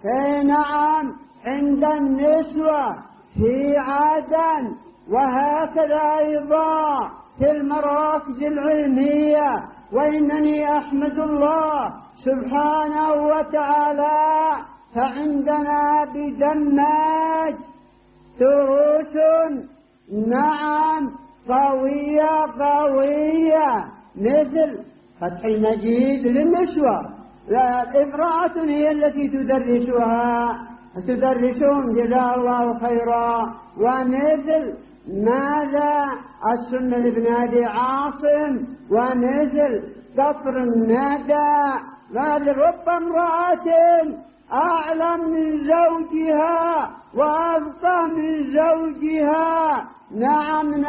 نعم عند النسوة في عدن، وهكذا أيضا في المراكز العلمية. وإنني أحمد الله سبحانه وتعالى، فعندنا بدماج دروس نعم قوية مثل فتح المجيد للنسوة. امرأة هي التي تدرسهم جزاه الله خيرا. ومثل ماذا السنة لابن أبي عاصم، ومثل قطر الندى. رب امرأة أعلم من زوجها وأبقى من زوجها. نعم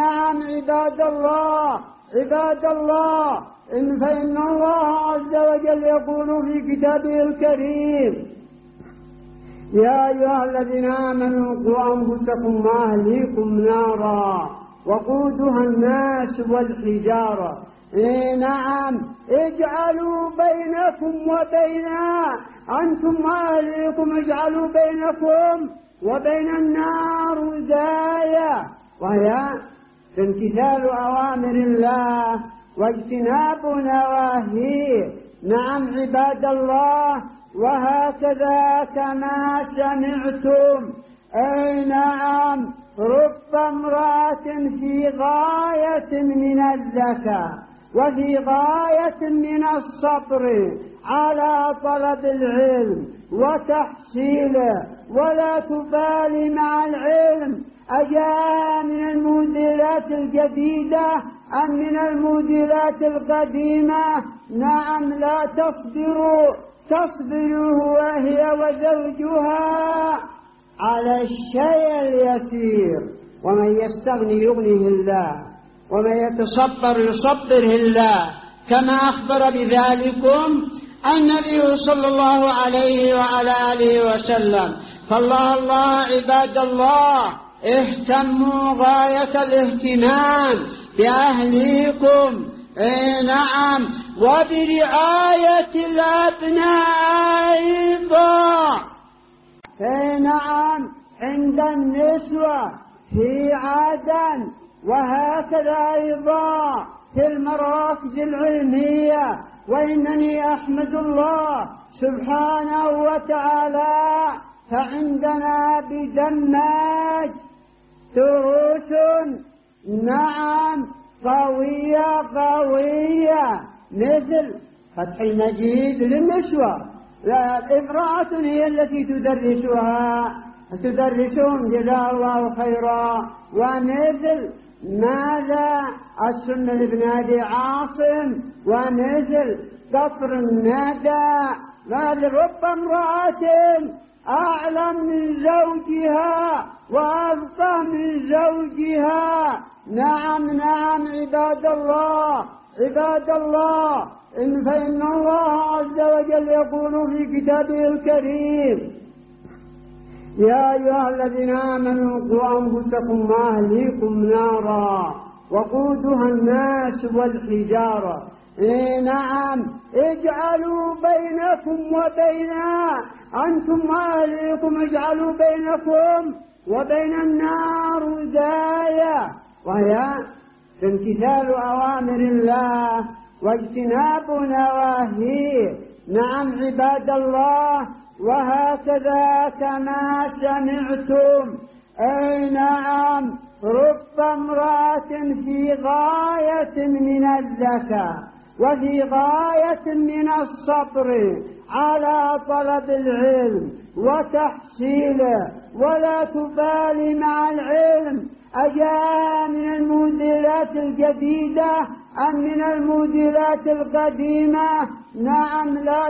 عباد الله فإن الله عز وجل يقول في كتابه الكريم: يا أيها الذين آمنوا قوا أنفسكم وأهليكم نارا وقودها الناس والحجارة. نعم اجعلوا بينكم وبين أنتم وأهليكم، اجعلوا بينكم وبين النار وقاية، وهي امتثال أوامر الله واجتناب نواهيه. نعم عباد الله، وهكذا كما سمعتم نعم رب امرأة في غاية من الذكاء وفي غاية من الصبر على طلب العلم وتحصيله، ولا تبالي مع العلم أجاء من الموديلات الجديدة أم من الموديلات القديمة. نعم لا تصبر وهي وزوجها على الشيء اليسير. ومن يستغني يغنيه الله، ومن يتصبر يصبره الله، كما أخبر بذلكم النبي صلى الله عليه وعلى آله وسلم. فالله عباد الله اهتموا غاية الاهتمام بأهليكم نعم وبرعاية الأبناء أيضا. نعم عند النسوة في عدن، وهكذا أيضا في المراكز العلمية. وإنني أحمد الله سبحانه وتعالى، فعندنا بدماج دروس نعم قوية مثل فتح المجيد للنسوة. امرأة هي التي تدرسهم جزاه الله خيرا. ومثل ماذا السنة لابن أبي عاصم، ومثل قطر الندى. رب امرأة أعلم من زوجها وأبقى من زوجها. نعم عباد الله فإن الله عز وجل يقول في كتابه الكريم: يا أيها الذين آمنوا قوا أنفسكم وأهليكم نارا وقودها الناس والحجارة. نعم اجعلوا بينكم وبين أنتم وأهليكم، اجعلوا بينكم وبين النار وقاية، وهي امتثال أوامر الله واجتناب نواهيه. نعم عباد الله، وهكذا كما سمعتم نعم رب امرأة في غاية من الذكاء وفي غاية من الصبر على طلب العلم وتحصيله، ولا تبالي مع العلم أجاء من الموديلات الجديدة أم من الموديلات القديمة. نعم لا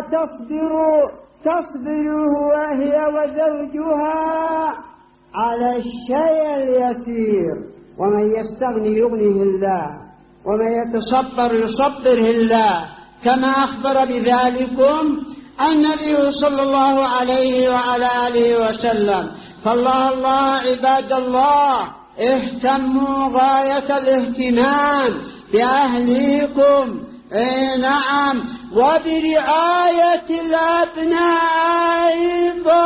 تصبر وهي وزوجها على الشيء اليسير. ومن يستغني يغنيه الله، ومن يتصبر يصبره الله، كما أخبر بذلكم النبي صلى الله عليه وعلى آله وسلم. فالله عباد الله اهتموا غاية الاهتمام بأهليكم نعم وبرعاية الأبناء أيضا.